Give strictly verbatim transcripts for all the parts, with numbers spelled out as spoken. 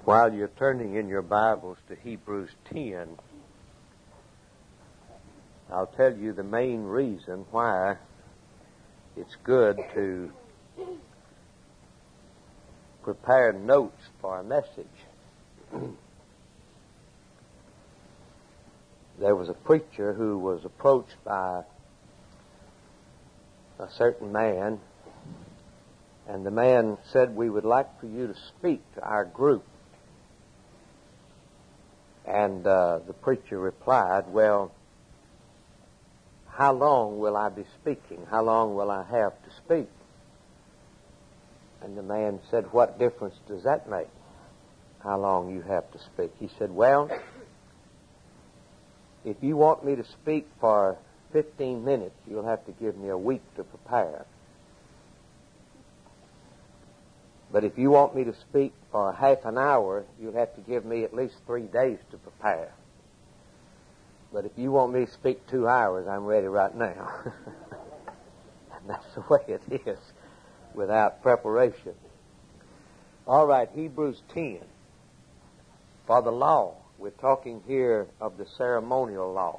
While you're turning in your Bibles to Hebrews ten, I'll tell you the main reason why it's good to prepare notes for a message. There was a preacher who was approached by a certain man, and the man said, "We would like for you to speak to our group." And uh, the preacher replied, "Well, how long will I be speaking? How long will I have to speak?" And the man said, "What difference does that make, how long you have to speak?" He said, "Well, if you want me to speak for fifteen minutes, you'll have to give me a week to prepare. But if you want me to speak for half an hour, you'll have to give me at least three days to prepare. But if you want me to speak two hours, I'm ready right now." And that's the way it is without preparation. All right, Hebrews ten. For the law. We're talking here of the ceremonial law.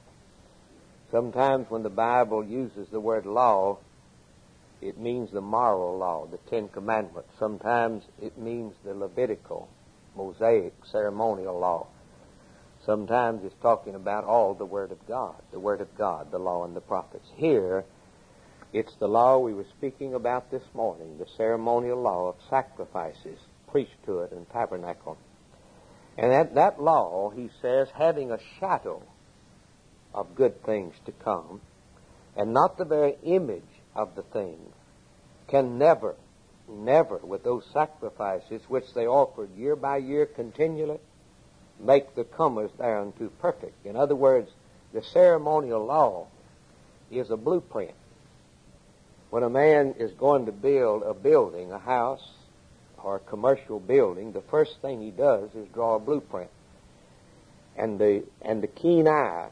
Sometimes when the Bible uses the word law, it means the moral law, the Ten Commandments. Sometimes it means the Levitical, Mosaic, ceremonial law. Sometimes it's talking about all the Word of God, the Word of God, the law and the prophets. Here, it's the law we were speaking about this morning, the ceremonial law of sacrifices, priesthood, and tabernacle. And that, that law, he says, having a shadow of good things to come, and not the very image of the things, can never, never, with those sacrifices which they offered year by year continually, make the comers thereunto perfect. In other words, the ceremonial law is a blueprint. When a man is going to build a building, a house, or a commercial building, the first thing he does is draw a blueprint. And the and the keen eye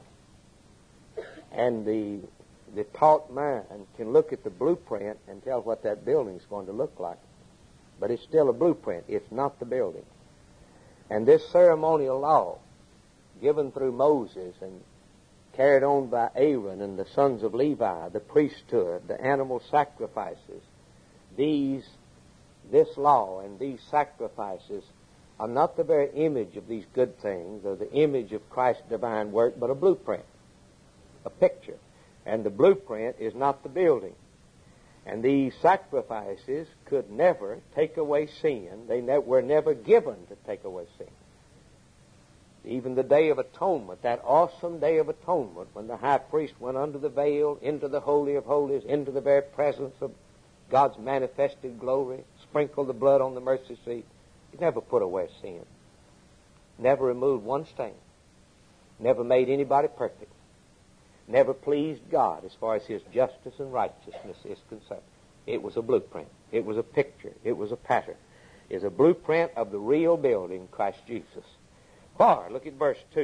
and the the taught mind can look at the blueprint and tell what that building is going to look like. But it's still a blueprint. It's not the building. And this ceremonial law, given through Moses and carried on by Aaron and the sons of Levi, the priesthood, the animal sacrifices, these This law and these sacrifices are not the very image of these good things or the image of Christ's divine work, but a blueprint, a picture. And the blueprint is not the building. And these sacrifices could never take away sin. They ne- were never given to take away sin. Even the Day of Atonement, that awesome Day of Atonement, when the high priest went under the veil, into the Holy of Holies, into the very presence of God's manifested glory, sprinkled the blood on the mercy seat. He never put away sin. Never removed one stain. Never made anybody perfect. Never pleased God as far as His justice and righteousness is concerned. It was a blueprint. It was a picture. It was a pattern. It is a blueprint of the real building, Christ Jesus. For, look at verse two.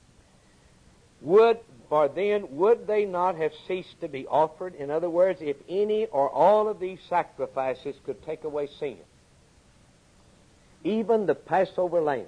Would, for then, would they not have ceased to be offered? In other words, if any or all of these sacrifices could take away sin, even the Passover lamb,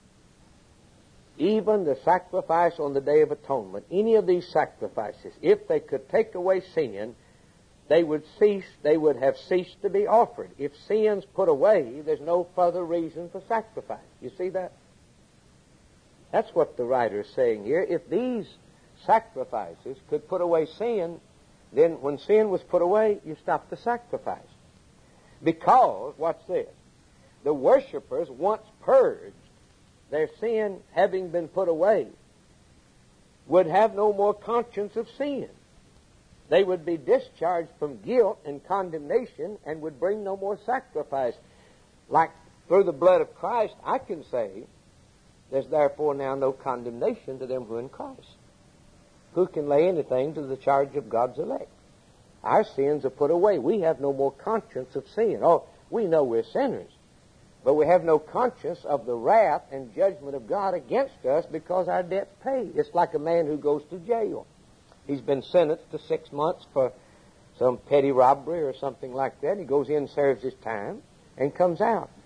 even the sacrifice on the Day of Atonement, any of these sacrifices, if they could take away sin, they would cease, they would have ceased to be offered. If sin's put away, there's no further reason for sacrifice. You see that? That's what the writer is saying here. If these sacrifices could put away sin, then when sin was put away, you stopped the sacrifice. Because, watch this, the worshipers, once purged, their sin having been put away, would have no more conscience of sin. They would be discharged from guilt and condemnation and would bring no more sacrifice. Like through the blood of Christ, I can say, there's therefore now no condemnation to them who are in Christ. Who can lay anything to the charge of God's elect? Our sins are put away. We have no more conscience of sin. Oh, we know we're sinners, but we have no conscience of the wrath and judgment of God against us because our debt's paid. It's like a man who goes to jail. He's been sentenced to six months for some petty robbery or something like that. He goes in, serves his time, and comes out.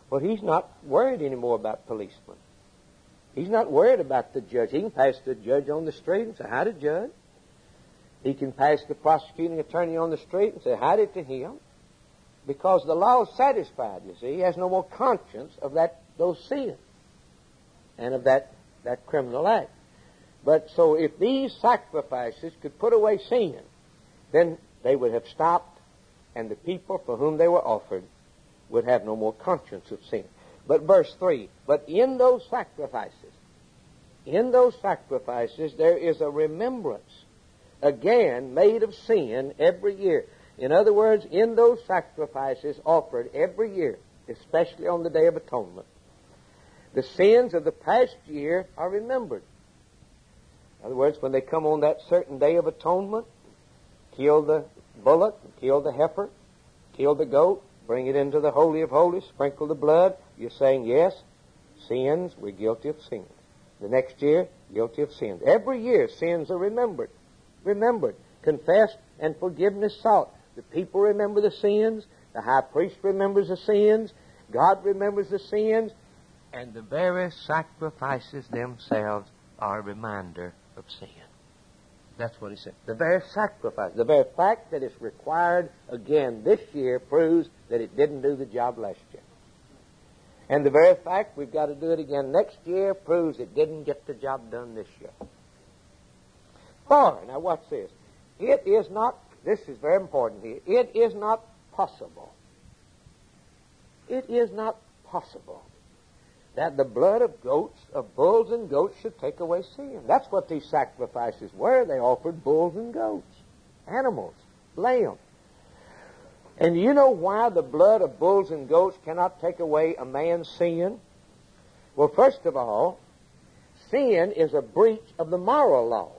Well, he's not worried anymore about policemen. He's not worried about the judge. He can pass the judge on the street and say, howdy, judge. He can pass the prosecuting attorney on the street and say, howdy to him. Because the law is satisfied, you see. He has no more conscience of that those sins and of that, that criminal act. But so if these sacrifices could put away sin, then they would have stopped, and the people for whom they were offered would have no more conscience of sin. But verse three, but in those sacrifices, in those sacrifices there is a remembrance, again, made of sin every year. In other words, in those sacrifices offered every year, especially on the Day of Atonement, the sins of the past year are remembered. In other words, when they come on that certain Day of Atonement, kill the bullock, kill the heifer, kill the goat, bring it into the Holy of Holies, sprinkle the blood, you're saying, yes, sins, we're guilty of sins. The next year, guilty of sins. Every year, sins are remembered. Remembered, confessed, and forgiveness sought. The people remember the sins, the high priest remembers the sins, God remembers the sins, and the very sacrifices themselves are a reminder of sin. That's what he said. The very sacrifice, the very fact that it's required again this year proves that it didn't do the job last year. And the very fact we've got to do it again next year proves it didn't get the job done this year. For, now watch this, it is not, this is very important here, it is not possible, it is not possible that the blood of goats, of bulls and goats should take away sin. That's what these sacrifices were. They offered bulls and goats, animals, lambs. And you know why the blood of bulls and goats cannot take away a man's sin? Well, first of all, sin is a breach of the moral law.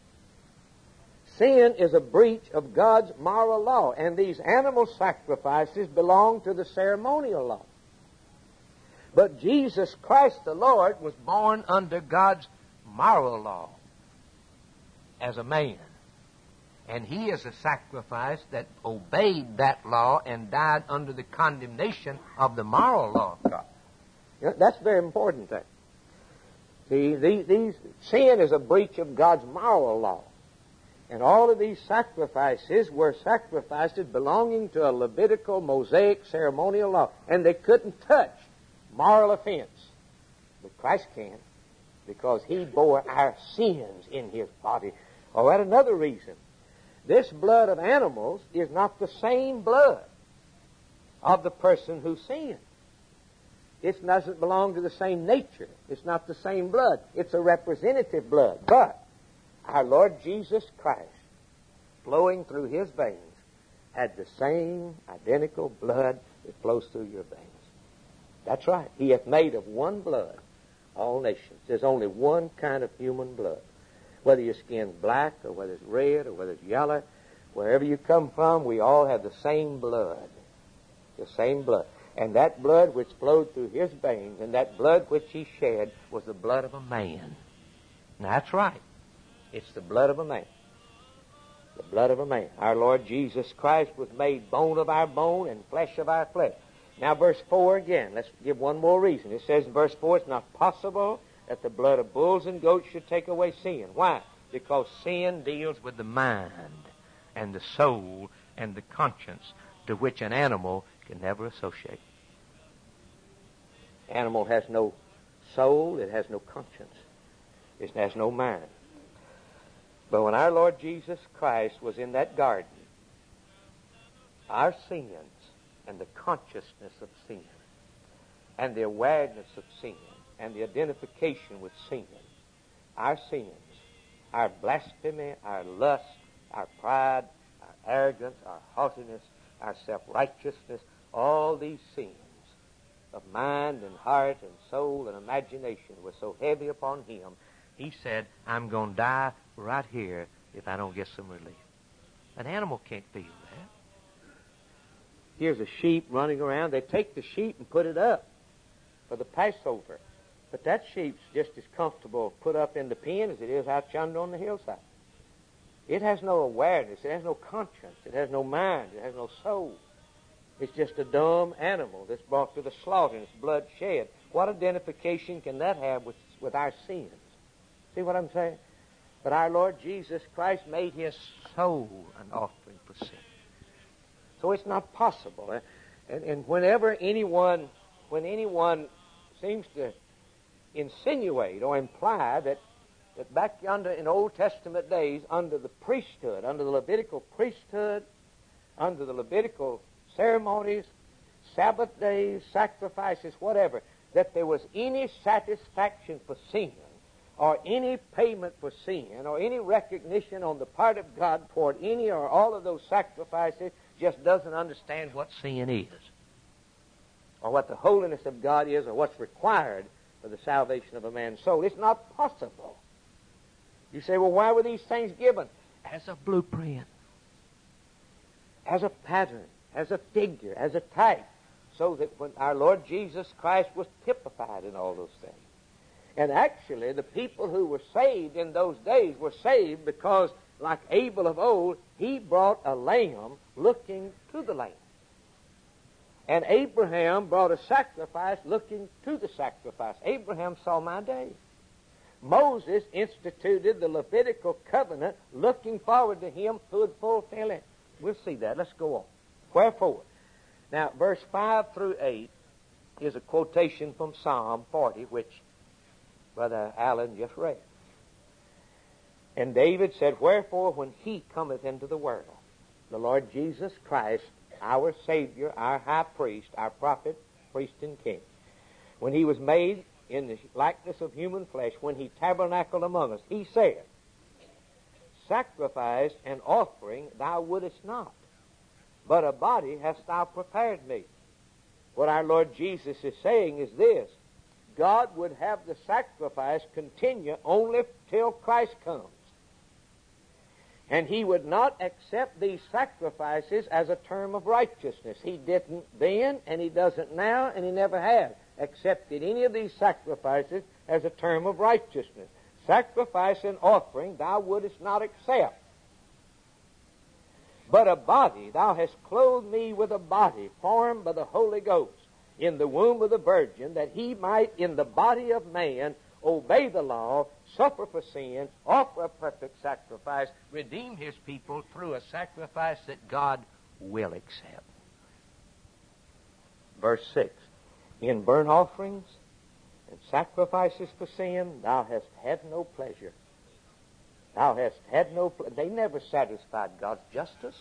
Sin is a breach of God's moral law, and these animal sacrifices belong to the ceremonial law. But Jesus Christ the Lord was born under God's moral law as a man. And he is a sacrifice that obeyed that law and died under the condemnation of the moral law of God. You know, that's a very important thing. See, these, these, sin is a breach of God's moral law. And all of these sacrifices were sacrifices belonging to a Levitical, Mosaic, ceremonial law. And they couldn't touch moral offense. But Christ can, because he bore our sins in his body. Or at another reason, this blood of animals is not the same blood of the person who sinned. It doesn't belong to the same nature. It's not the same blood. It's a representative blood. But our Lord Jesus Christ, flowing through his veins, had the same identical blood that flows through your veins. That's right. He hath made of one blood all nations. There's only one kind of human blood. Whether your skin's black or whether it's red or whether it's yellow, wherever you come from, we all have the same blood. The same blood. And that blood which flowed through his veins and that blood which he shed was the blood of a man. Now, that's right. It's the blood of a man. The blood of a man. Our Lord Jesus Christ was made bone of our bone and flesh of our flesh. Now, verse four again. Let's give one more reason. It says in verse four, it's not possible that the blood of bulls and goats should take away sin. Why? Because sin deals with the mind and the soul and the conscience, to which an animal can never associate. Animal has no soul. It has no conscience. It has no mind. But when our Lord Jesus Christ was in that garden, our sins and the consciousness of sin and the awareness of sin and the identification with sin, our sins, our blasphemy, our lust, our pride, our arrogance, our haughtiness, our self-righteousness, all these sins of mind and heart and soul and imagination were so heavy upon him, he said, I'm going to die right here if I don't get some relief. An animal can't feel that. Here's a sheep running around. They take the sheep and put it up for the Passover. But that sheep's just as comfortable put up in the pen as it is out yonder on the hillside. It has no awareness. It has no conscience. It has no mind. It has no soul. It's just a dumb animal that's brought to the slaughter and its blood shed. What identification can that have with, with our sins? See what I'm saying? But our Lord Jesus Christ made His soul an offering for sin. So it's not possible. And, and whenever anyone, when anyone seems to insinuate or imply that, that back yonder in Old Testament days, under the priesthood, under the Levitical priesthood, under the Levitical ceremonies, Sabbath days, sacrifices, whatever, that there was any satisfaction for sin, or any payment for sin, or any recognition on the part of God toward any or all of those sacrifices, just doesn't understand what sin is, or what the holiness of God is, or what's required for the salvation of a man's soul. It's not possible. You say, well, why were these things given? As a blueprint, as a pattern, as a figure, as a type, so that when our Lord Jesus Christ was typified in all those things. And actually, the people who were saved in those days were saved because, like Abel of old, he brought a lamb looking to the lamb. And Abraham brought a sacrifice looking to the sacrifice. Abraham saw my day. Moses instituted the Levitical covenant looking forward to him who would fulfill it. We'll see that. Let's go on. Wherefore? Now, verse five through eight is a quotation from Psalm forty, which Brother Allen just read. And David said, wherefore, when He cometh into the world, the Lord Jesus Christ, our Savior, our high priest, our prophet, priest, and king, when He was made in the likeness of human flesh, when He tabernacled among us, He said, sacrifice and offering thou wouldest not, but a body hast thou prepared me. What our Lord Jesus is saying is this: God would have the sacrifice continue only till Christ comes. And He would not accept these sacrifices as a term of righteousness. He didn't then, and He doesn't now, and He never has accepted any of these sacrifices as a term of righteousness. Sacrifice and offering thou wouldest not accept. But a body, thou hast clothed me with a body formed by the Holy Ghost in the womb of the Virgin, that He might in the body of man obey the law, suffer for sin, offer a perfect sacrifice, redeem His people through a sacrifice that God will accept. Verse six, in burnt offerings and sacrifices for sin thou hast had no pleasure. Thou hast had no pleasure. They never satisfied God's justice.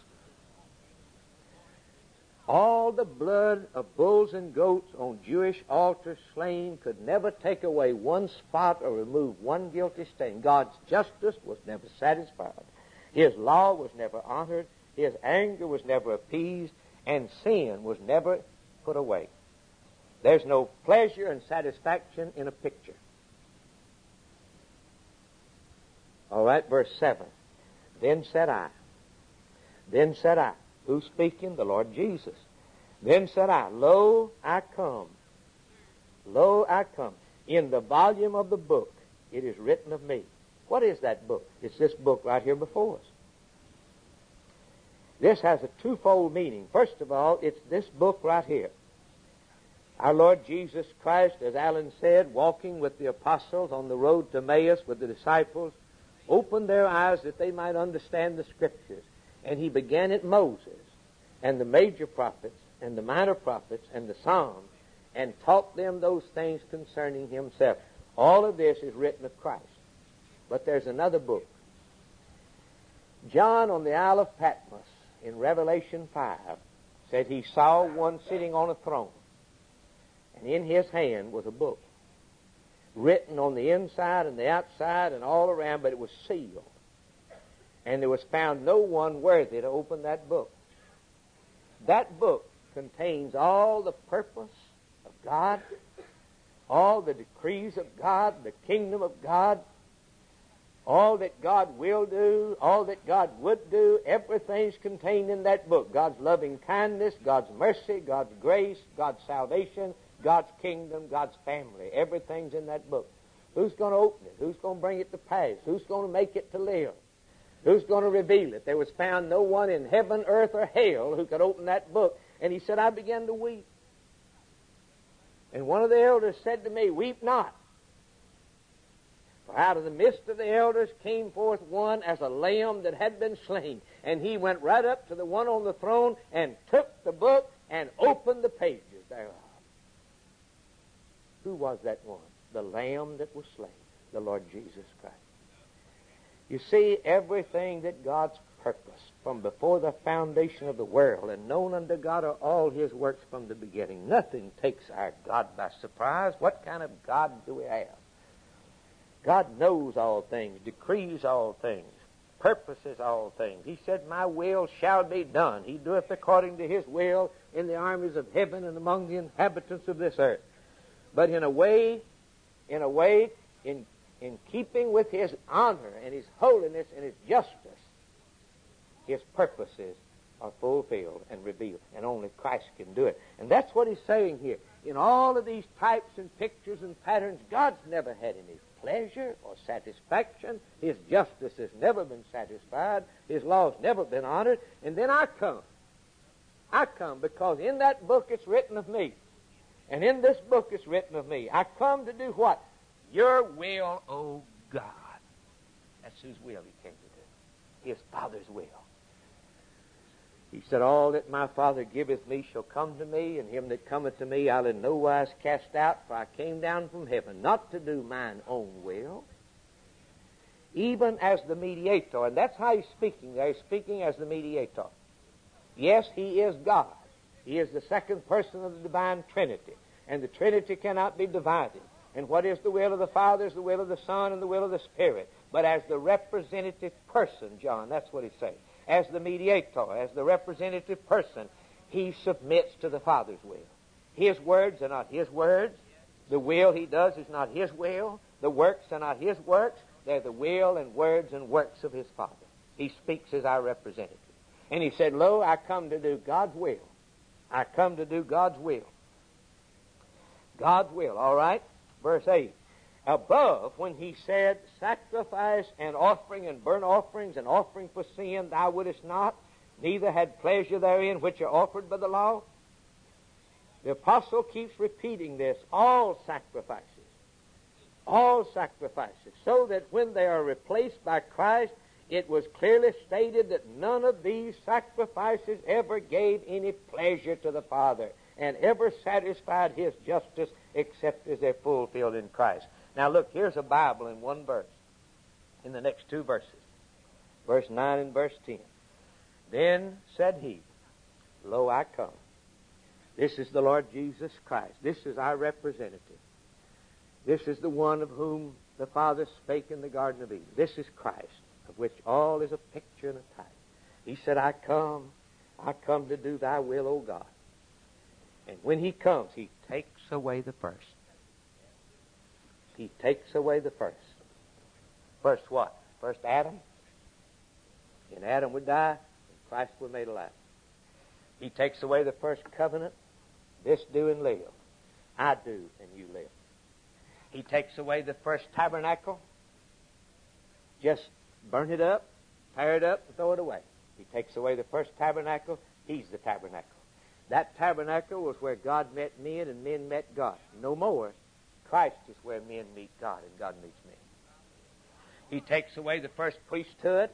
All the blood of bulls and goats on Jewish altars slain could never take away one spot or remove one guilty stain. God's justice was never satisfied. His law was never honored. His anger was never appeased. And sin was never put away. There's no pleasure and satisfaction in a picture. All right, verse seven. Then said I, then said I, who's speaking? The Lord Jesus. Then said I, lo, I come. Lo, I come. In the volume of the book, it is written of me. What is that book? It's this book right here before us. This has a twofold meaning. First of all, it's this book right here. Our Lord Jesus Christ, as Allen said, walking with the apostles on the road to Emmaus with the disciples, opened their eyes that they might understand the Scriptures. And He began at Moses and the major prophets and the minor prophets and the Psalms and taught them those things concerning Himself. All of this is written of Christ. But there's another book. John on the Isle of Patmos in Revelation five said he saw one sitting on a throne, and in his hand was a book written on the inside and the outside and all around, but it was sealed. And there was found no one worthy to open that book. That book contains all the purpose of God, all the decrees of God, the kingdom of God, all that God will do, all that God would do. Everything's contained in that book. God's loving kindness, God's mercy, God's grace, God's salvation, God's kingdom, God's family. Everything's in that book. Who's going to open it? Who's going to bring it to pass? Who's going to make it to live? Who's going to reveal it? There was found no one in heaven, earth, or hell who could open that book And he said, I began to weep. And one of the elders said to me, weep not. For out of the midst of the elders came forth one as a lamb that had been slain. And he went right up to the one on the throne and took the book and opened the pages thereof. Who was that one? The Lamb that was slain, the Lord Jesus Christ. You see, everything that God's purposed from before the foundation of the world, and known unto God are all His works from the beginning. Nothing takes our God by surprise. What kind of God do we have? God knows all things, decrees all things, purposes all things. He said, my will shall be done. He doeth according to His will in the armies of heaven and among the inhabitants of this earth. But in a way, in a way, in, in keeping with His honor and His holiness and His justice, His purposes are fulfilled and revealed. And only Christ can do it. And that's what He's saying here. In all of these types and pictures and patterns, God's never had any pleasure or satisfaction. His justice has never been satisfied. His law's never been honored. And then I come. I come because in that book it's written of me. And in this book it's written of me. I come to do what? Your will, O God. That's whose will He came to do. His Father's will. He said, all that my Father giveth me shall come to me, and him that cometh to me I'll in no wise cast out, for I came down from heaven not to do mine own will, even as the mediator. And that's how He's speaking there. He's speaking as the mediator. Yes, He is God. He is the second person of the divine Trinity. And the Trinity cannot be divided. And what is the will of the Father is the will of the Son and the will of the Spirit. But as the representative person, John, that's what he's saying. As the mediator, as the representative person, He submits to the Father's will. His words are not His words. The will He does is not His will. The works are not His works. They're the will and words and works of His Father. He speaks as our representative. And He said, lo, I come to do God's will. I come to do God's will. God's will, all right? Verse eight. Above, when He said, sacrifice and offering and burnt offerings and offering for sin thou wouldest not, neither had pleasure therein which are offered by the law. The apostle keeps repeating this, all sacrifices. All sacrifices. So that when they are replaced by Christ, it was clearly stated that none of these sacrifices ever gave any pleasure to the Father and ever satisfied His justice except as they're fulfilled in Christ. Now look, here's a Bible in one verse, in the next two verses, verse nine and verse ten. Then said He, lo, I come. This is the Lord Jesus Christ. This is our representative. This is the one of whom the Father spake in the Garden of Eden. This is Christ, of which all is a picture and a type. He said, I come, I come to do thy will, O God. And when He comes, He takes away the first. He takes away the first. First what? First Adam. And Adam would die, and Christ was made alive. He takes away the first covenant. This do and live. I do and you live. He takes away the first tabernacle. Just burn it up, tear it up, and throw it away. He takes away the first tabernacle. He's the tabernacle. That tabernacle was where God met men and men met God. No more. Christ is where men meet God and God meets men. He takes away the first priesthood.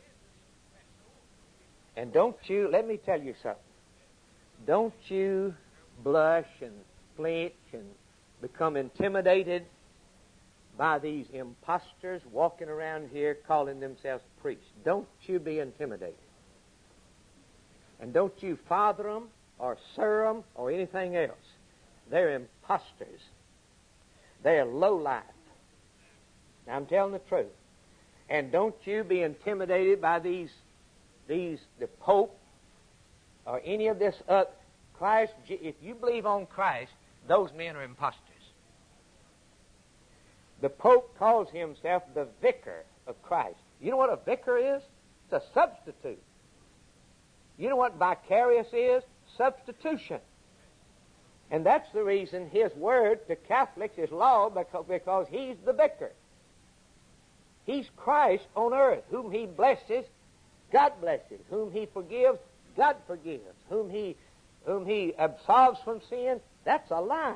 And don't you, let me tell you something. Don't you blush and flinch and become intimidated by these imposters walking around here calling themselves priests. Don't you be intimidated. And don't you father them or sir them or anything else. They're imposters. They're low-life. Now, I'm telling the truth. And don't you be intimidated by these, these, the Pope or any of this uh, Christ. If you believe on Christ, those men are imposters. The Pope calls himself the vicar of Christ. You know what a vicar is? It's a substitute. You know what vicarious is? Substitution. And that's the reason his word to Catholics is law, because, because he's the vicar. He's Christ on earth. Whom He blesses, God blesses. Whom He forgives, God forgives. Whom He whom he absolves from sin, that's a lie.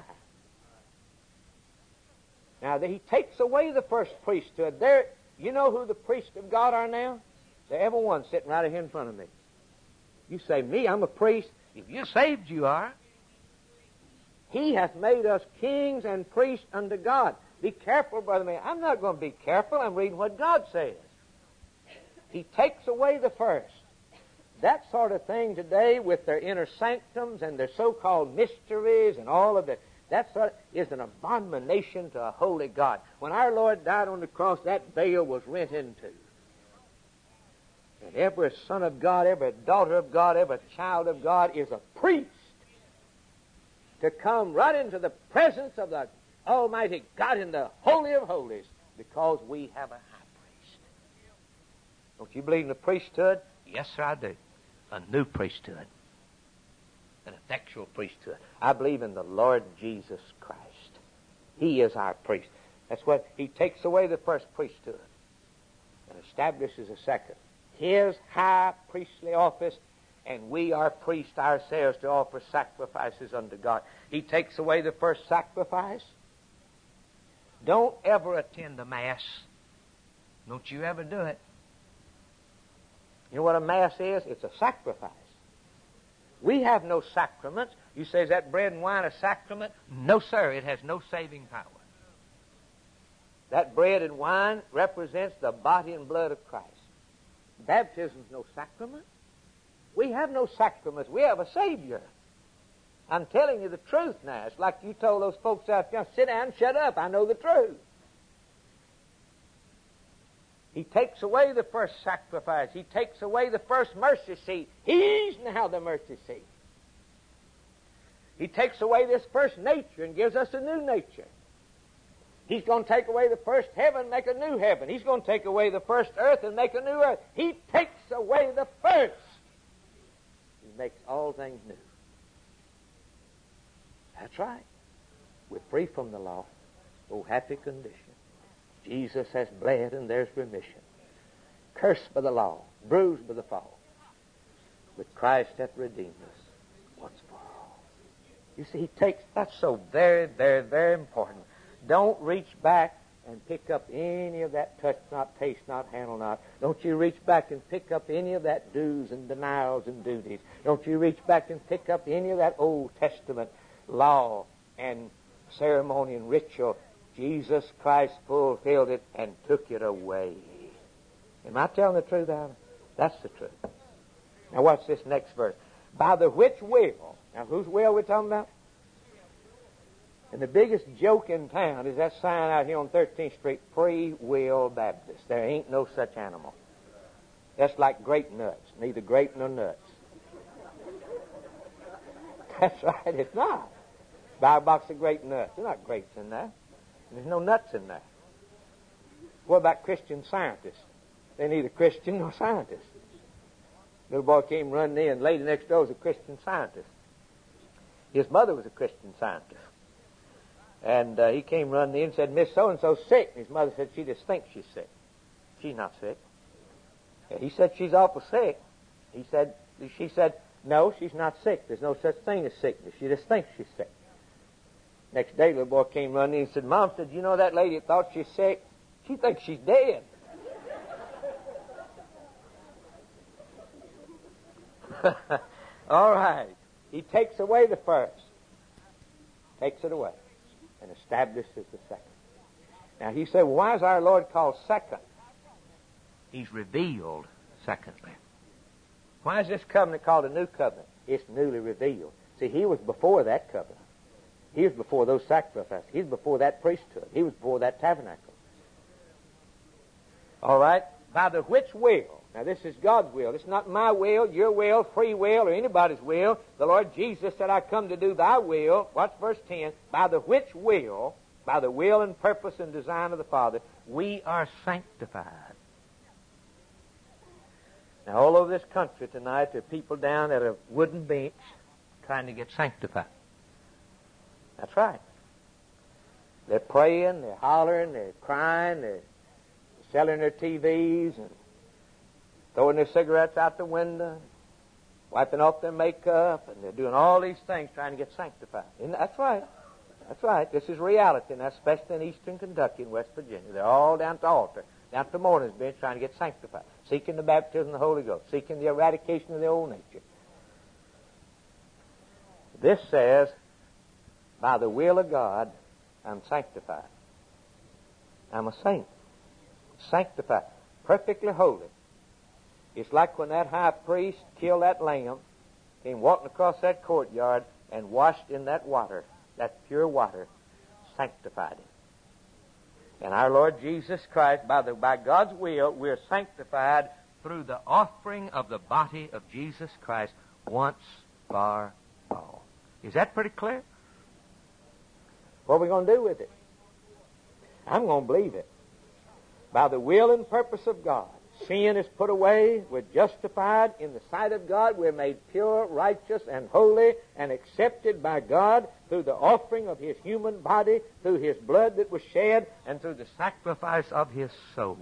Now, he takes away the first priesthood. There, you know who the priests of God are now? There's every one sitting right here in front of me. You say, me, I'm a priest. If you're saved, you are. He hath made us kings and priests unto God. Be careful, brother man. I'm not going to be careful. I'm reading what God says. He takes away the first. That sort of thing today with their inner sanctums and their so-called mysteries and all of it, that sort of, is an abomination to a holy God. When our Lord died on the cross, that veil was rent into. And every son of God, every daughter of God, every child of God is a priest to come right into the presence of the Almighty God in the Holy of Holies, because we have a high priest. Don't you believe in the priesthood? Yes, sir, I do. A new priesthood. An effectual priesthood. I believe in the Lord Jesus Christ. He is our priest. That's what He takes away the first priesthood and establishes a second. His high priestly office, and we are priests ourselves to offer sacrifices unto God. He takes away the first sacrifice. Don't ever attend a Mass. Don't you ever do it. You know what a Mass is? It's a sacrifice. We have no sacraments. You say, is that bread and wine a sacrament? No, sir. It has no saving power. That bread and wine represents the body and blood of Christ. Baptism is no sacrament. We have no sacraments. We have a Savior. I'm telling you the truth now. It's like you told those folks out there, sit down, shut up. I know the truth. He takes away the first sacrifice. He takes away the first mercy seat. He's now the mercy seat. He takes away this first nature and gives us a new nature. He's going to take away the first heaven and make a new heaven. He's going to take away the first earth and make a new earth. He takes away the first. He makes all things new. That's right. We're free from the law. Oh, happy condition. Jesus has bled and there's remission. Cursed by the law, bruised by the fall. But Christ hath redeemed us once for all. You see, He takes, that's so very, very, very important. Don't reach back and pick up any of that touch not, taste not, handle not. Don't you reach back and pick up any of that do's and denials and duties. Don't you reach back and pick up any of that Old Testament law and ceremony and ritual. Jesus Christ fulfilled it and took it away. Am I telling the truth, Alan? That's the truth. Now watch this next verse. By the which will, now whose will are we talking about? And the biggest joke in town is that sign out here on thirteenth Street, Free Will Baptist. There ain't no such animal. That's like grape nuts, neither grape nor nuts. That's right, it's not. Buy a box of grape nuts. There's not grapes in there. There's no nuts in there. What about Christian Scientists? They're neither Christian nor scientists. Little boy came running in. Lady next door was a Christian Scientist. His mother was a Christian Scientist. And uh, he came running in and said, Miss So-and-so's sick. And his mother said, she just thinks she's sick. She's not sick. And he said, she's awful sick. He said, she said, no, she's not sick. There's no such thing as sickness. She just thinks she's sick. Next day, the boy came running in and said, Mom, said, you know that lady that thought she's sick? She thinks she's dead. All right. He takes away the first. Takes it away. And establishes the second. Now, he said, well, why is our Lord called second? He's revealed secondly. Why is this covenant called a new covenant? It's newly revealed. See, he was before that covenant. He was before those sacrifices. He was before that priesthood. He was before that tabernacle. All right? By the which will. Now, this is God's will. It's not my will, your will, free will, or anybody's will. The Lord Jesus said, I come to do thy will. Watch verse ten. By the which will, by the will and purpose and design of the Father, we are sanctified. Now, all over this country tonight, there are people down at a wooden bench trying to get sanctified. That's right. They're praying, they're hollering, they're crying, they're selling their T Vs and throwing their cigarettes out the window, wiping off their makeup, and they're doing all these things trying to get sanctified. And that's right. That's right. This is reality, and that's especially in eastern Kentucky and West Virginia. They're all down at the altar, down at the mourner's bench, trying to get sanctified, seeking the baptism of the Holy Ghost, seeking the eradication of their old nature. This says, by the will of God, I'm sanctified. I'm a saint. Sanctified. Perfectly holy. It's like when that high priest killed that lamb, came walking across that courtyard and washed in that water, that pure water, sanctified him. And our Lord Jesus Christ, by, the, by God's will, we're sanctified through the offering of the body of Jesus Christ once for all. Is that pretty clear? What are we going to do with it? I'm going to believe it. By the will and purpose of God, sin is put away. We're justified in the sight of God. We're made pure, righteous, and holy, and accepted by God through the offering of His human body, through His blood that was shed, and through the sacrifice of His soul.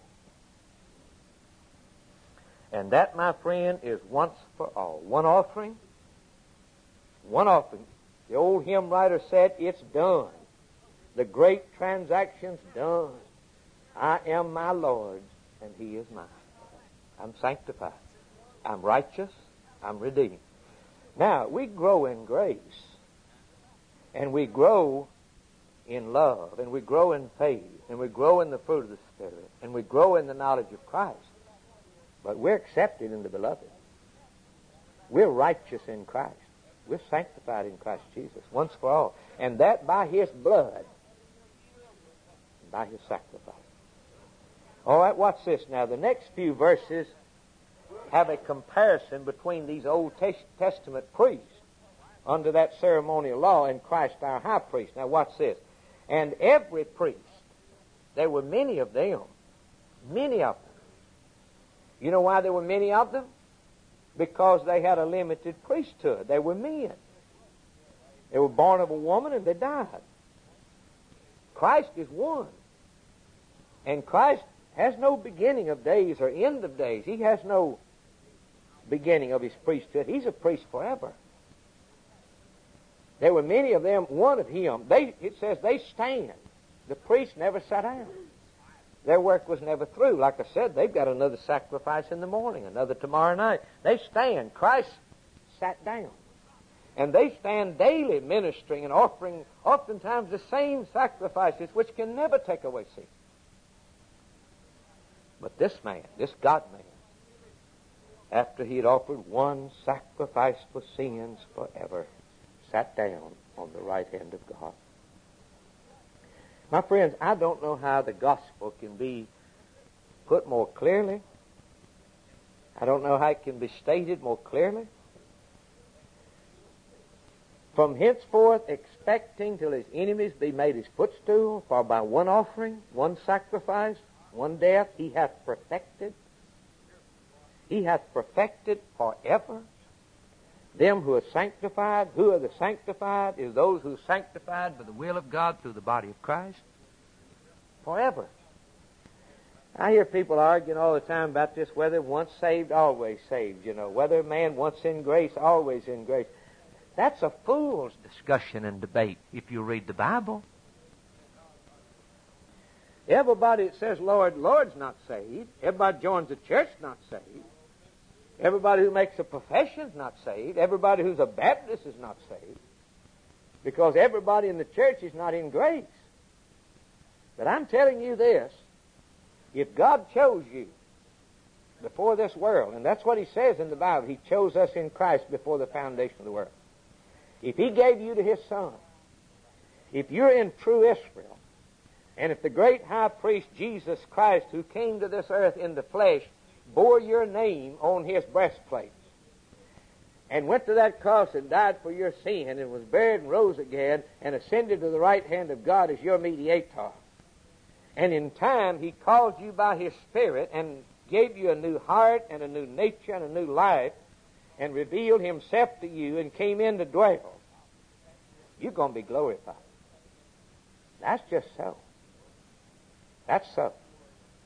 And that, my friend, is once for all. One offering, one offering. The old hymn writer said, it's done. The great transaction's done. I am my Lord's, and He is mine. I'm sanctified. I'm righteous. I'm redeemed. Now, we grow in grace, and we grow in love, and we grow in faith, and we grow in the fruit of the Spirit, and we grow in the knowledge of Christ. But we're accepted in the Beloved. We're righteous in Christ. We're sanctified in Christ Jesus, once for all. And that by His blood, by His sacrifice. All right, watch this now. The next few verses have a comparison between these Old Testament priests under that ceremonial law and Christ our high priest. Now watch this. And every priest, there were many of them, many of them. You know why there were many of them? Because they had a limited priesthood. They were men. They were born of a woman and they died. Christ is one. And Christ has no beginning of days or end of days. He has no beginning of His priesthood. He's a priest forever. There were many of them, one of Him. They, it says they stand. The priests never sat down. Their work was never through. Like I said, they've got another sacrifice in the morning, another tomorrow night. They stand. Christ sat down. And they stand daily ministering and offering oftentimes the same sacrifices which can never take away sin. But this man, this God-man, after He had offered one sacrifice for sins forever, sat down on the right hand of God. My friends, I don't know how the gospel can be put more clearly. I don't know how it can be stated more clearly. From henceforth expecting till His enemies be made His footstool, for by one offering, one sacrifice, one death, He hath perfected. He hath perfected forever them who are sanctified. Who are the sanctified? Is those who are sanctified by the will of God through the body of Christ. Forever. I hear people arguing all the time about this, whether once saved, always saved, you know. Whether a man once in grace, always in grace. That's a fool's discussion and debate if you read the Bible. Everybody that says, Lord, Lord's not saved. Everybody joins the church not saved. Everybody who makes a profession is not saved. Everybody who's a Baptist is not saved. Because everybody in the church is not in grace. But I'm telling you this, if God chose you before this world, and that's what He says in the Bible, He chose us in Christ before the foundation of the world. If He gave you to His Son, if you're in true Israel, and if the great high priest Jesus Christ, who came to this earth in the flesh, bore your name on His breastplate, and went to that cross and died for your sin, and was buried and rose again, and ascended to the right hand of God as your mediator, and in time He called you by His Spirit and gave you a new heart and a new nature and a new life, and revealed Himself to you and came in to dwell, you're going to be glorified. That's just so. That's so.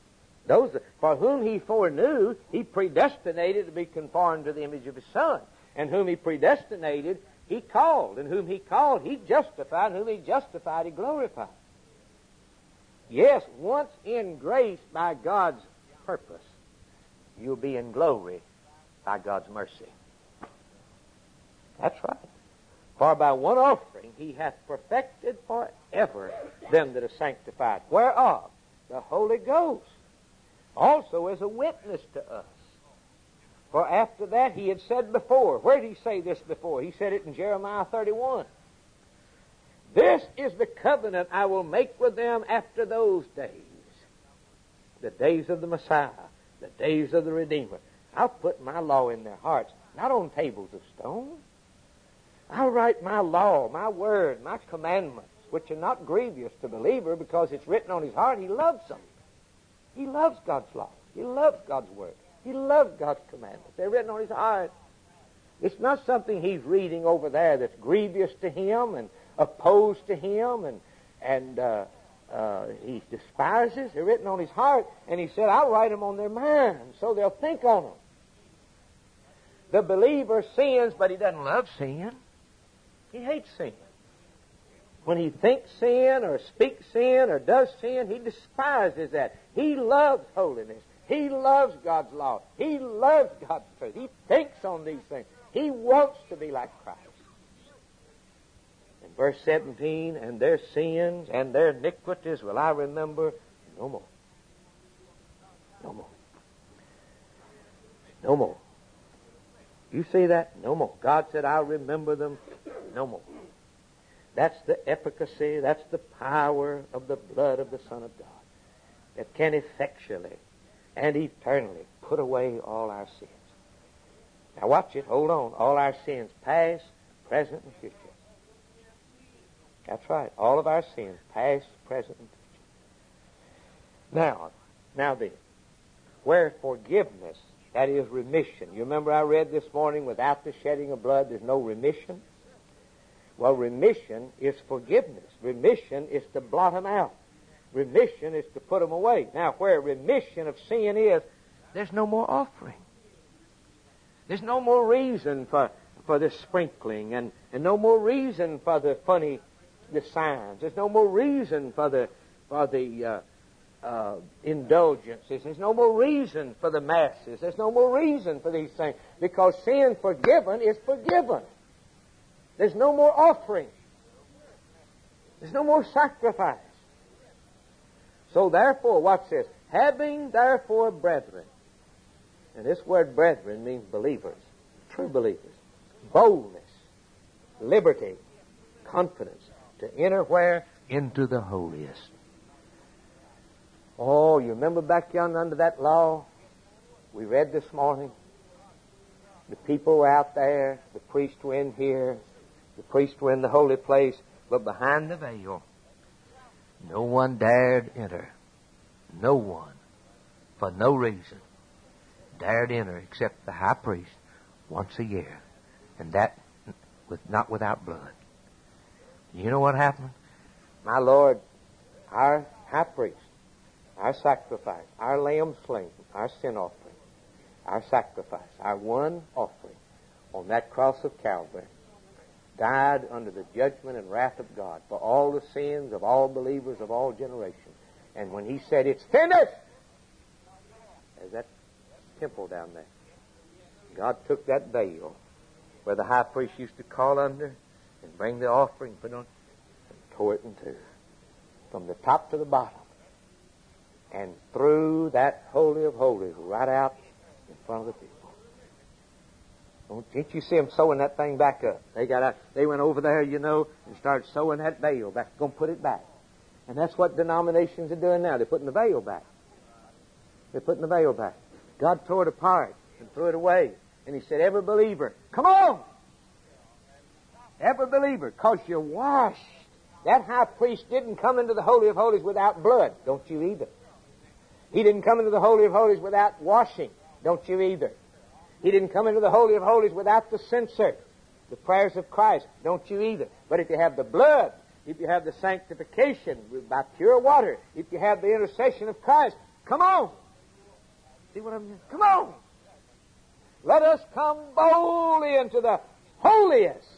Those for whom he foreknew, he predestinated to be conformed to the image of his Son. And whom he predestinated, he called. And whom he called, he justified. And whom he justified, he glorified. Yes, once in grace by God's purpose, you'll be in glory by God's mercy. That's right. For by one offering he hath perfected forever them that are sanctified, whereof the Holy Ghost also is a witness to us. For after that he had said before, where did he say this before? He said it in Jeremiah thirty-one. This is the covenant I will make with them after those days, the days of the Messiah, the days of the Redeemer. I'll put my law in their hearts, not on tables of stone. I'll write my law, my word, my commandments, which are not grievous to the believer because it's written on his heart. He loves them. He loves God's law. He loves God's word. He loves God's commandments. They're written on his heart. It's not something he's reading over there that's grievous to him and opposed to him and, and uh, uh, he despises. They're written on his heart. And he said, I'll write them on their minds so they'll think on them. The believer sins, but he doesn't love sin. He hates sin. When he thinks sin or speaks sin or does sin, he despises that. He loves holiness. He loves God's law. He loves God's truth. He thinks on these things. He wants to be like Christ. In verse seventeen, and their sins and their iniquities will I remember no more. No more. No more. You see that? No more. God said, I'll remember them no more. That's the efficacy, that's the power of the blood of the Son of God that can effectually and eternally put away all our sins. Now watch it, hold on. All our sins, past, present, and future. That's right. All of our sins, past, present, and future. Now, now then, where forgiveness, that is remission. You remember I read this morning, without the shedding of blood, there's no remission? Well, remission is forgiveness. Remission is to blot them out. Remission is to put them away. Now, where remission of sin is, there's no more offering. There's no more reason for, for the sprinkling and, and no more reason for the funny the signs. There's no more reason for the for the uh, uh, indulgences. There's no more reason for the masses. There's no more reason for these things because sin forgiven is forgiven. There's no more offering. There's no more sacrifice. So therefore, watch this. Having therefore brethren, and this word brethren means believers, true believers, boldness, liberty, confidence, to enter where? Into the holiest. Oh, you remember back yonder under that law we read this morning? The people were out there, the priests were in here, the priests were in the holy place, but behind the veil, no one dared enter. No one, for no reason, dared enter except the high priest once a year, and that with not without blood. You know what happened? My Lord, our high priest, our sacrifice, our lamb slain, our sin offering, our sacrifice, our one offering on that cross of Calvary, died under the judgment and wrath of God for all the sins of all believers of all generations. And when he said, it's finished, there's that temple down there. God took that veil where the high priest used to call under and bring the offering, put on, and tore it in two, from the top to the bottom, and threw that Holy of Holies right out in front of the people. Didn't you see them sewing that thing back up? They got out, they went over there, you know, and started sewing that veil back. Going to put it back. And that's what denominations are doing now. They're putting the veil back. They're putting the veil back. God tore it apart and threw it away. And he said, every believer, come on! Every believer, because you're washed. That high priest didn't come into the Holy of Holies without blood. Don't you either. He didn't come into the Holy of Holies without washing. Don't you either. He didn't come into the Holy of Holies without the censer, the prayers of Christ. Don't you either. But if you have the blood, if you have the sanctification by pure water, if you have the intercession of Christ, come on. See what I'm saying? Come on! Let us come boldly into the holiest.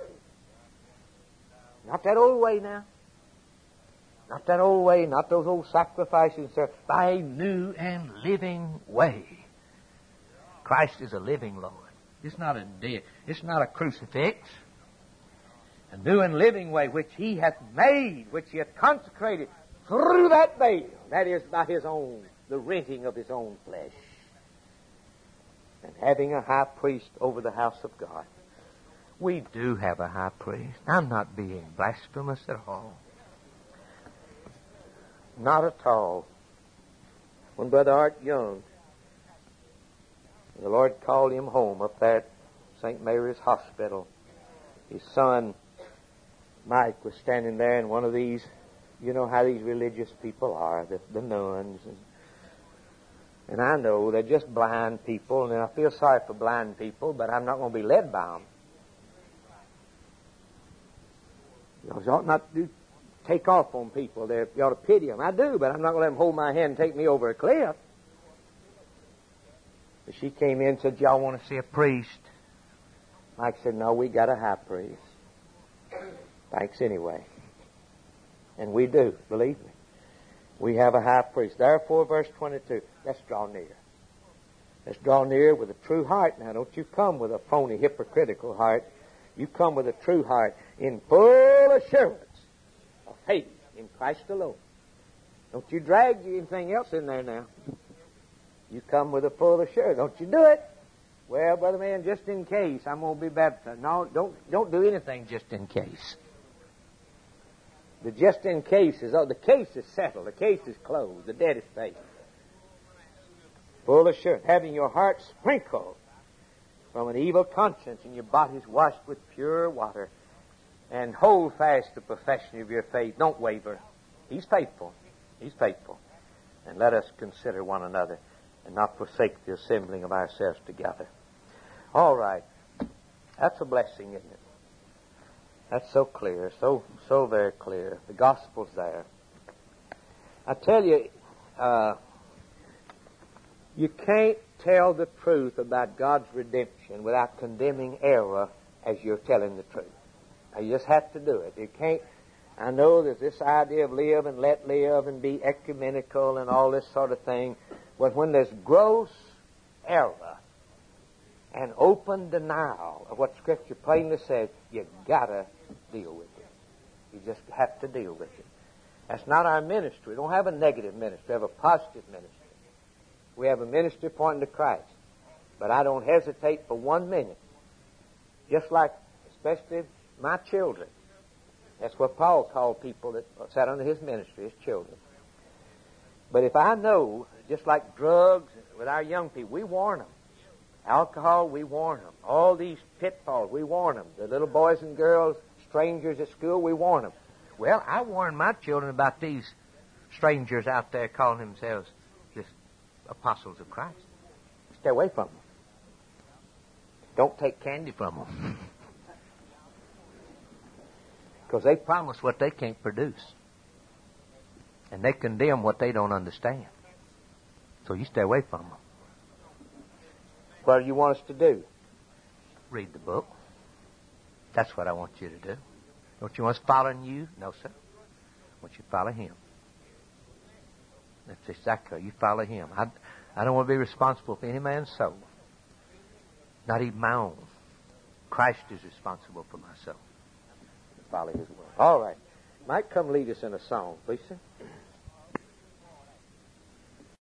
Not that old way now. Not that old way, not those old sacrifices, sir. By a new and living way. Christ is a living Lord. It's not a dead. It's not a crucifix. A new and living way which He hath made, which He hath consecrated through that veil. That is by His own, the renting of His own flesh. And having a high priest over the house of God. We do have a high priest. I'm not being blasphemous at all. Not at all. When Brother Art Young, the Lord called him home up there at Saint Mary's Hospital, his son Mike was standing there, and one of these, you know how these religious people are, the, the nuns, and, and I know they're just blind people, and I feel sorry for blind people, but I'm not going to be led by them. You ought not to take off on people. They're, you ought to pity them. I do, but I'm not going to let them hold my hand and take me over a cliff. But she came in and said, y'all want to see a priest? Mike said, no, we got a high priest. Thanks anyway. And we do, believe me. We have a high priest. Therefore, verse twenty-two, let's draw near. Let's draw near with a true heart. Now, don't you come with a phony, hypocritical heart. You come with a true heart in full assurance of faith in Christ alone. Don't you drag anything else in there now. You come with a full assurance. Don't you do it. Well, brother man, just in case, I'm going to be baptized. No, don't, don't do anything just in case. The just in case is, oh, the case is settled. The case is closed. The debt is paid. Full assurance. Having your heart sprinkled from an evil conscience and your bodies washed with pure water. And hold fast the profession of your faith. Don't waver. He's faithful. He's faithful. And let us consider one another and not forsake the assembling of ourselves together. All right. That's a blessing, isn't it? That's so clear, so so very clear. The gospel's there. I tell you, uh, you can't tell the truth about God's redemption without condemning error as you're telling the truth. Now, you just have to do it. You can't. I know there's this idea of live and let live and be ecumenical and all this sort of thing, but when there's gross error and open denial of what Scripture plainly says, you gotta deal with it. You just have to deal with it. That's not our ministry. We don't have a negative ministry. We have a positive ministry. We have a ministry pointing to Christ. But I don't hesitate for one minute. Just like, especially my children. That's what Paul called people that sat under his ministry, his children. But if I know, just like drugs with our young people, we warn them. Alcohol, we warn them. All these pitfalls, we warn them. The little boys and girls, strangers at school, we warn them. Well, I warn my children about these strangers out there calling themselves just apostles of Christ. Stay away from them. Don't take candy from them. Because they promise what they can't produce. And they condemn what they don't understand. So you stay away from them. What do you want us to do? Read the book. That's what I want you to do. Don't you want us following you? No, sir. I want you to follow Him. That's exactly. You follow Him. I, I don't want to be responsible for any man's soul. Not even my own. Christ is responsible for my soul. Follow His word. All right. Mike, come lead us in a song, please, sir.